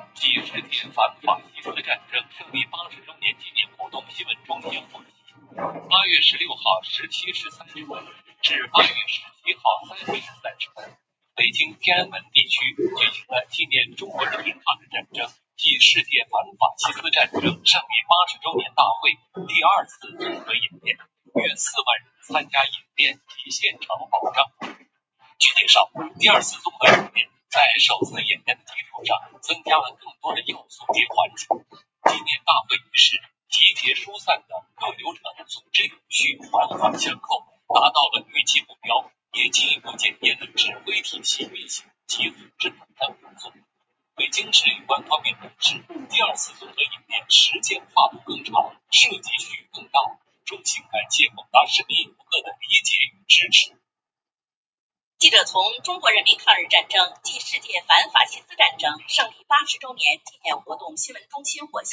暨世界反法西斯战争胜利80周年纪念活动新闻中心获悉，8月16号17时30分至8月17号30时30分，北京天安门地区举行了纪念中国人民抗日战争暨世界反法西斯战争胜利80周年大会第2次综合演练，约4万人参加演练及现场保障。据介绍，第2次综合演练在首次演练的基础上，增加了更多的要素及环节。纪念大会仪式集结疏散的各流程组织有序，环环相扣，达到了预期目标，也进一步检验了指挥体系运行及组织等工作。北京市有关方面表示，第2次综合演练时间跨度更长，涉及区域更大，衷心感谢广大市民游客的理解与支持。 记者从中国人民抗日战争暨世界反法西斯战争胜利80周年纪念活动新闻中心获悉，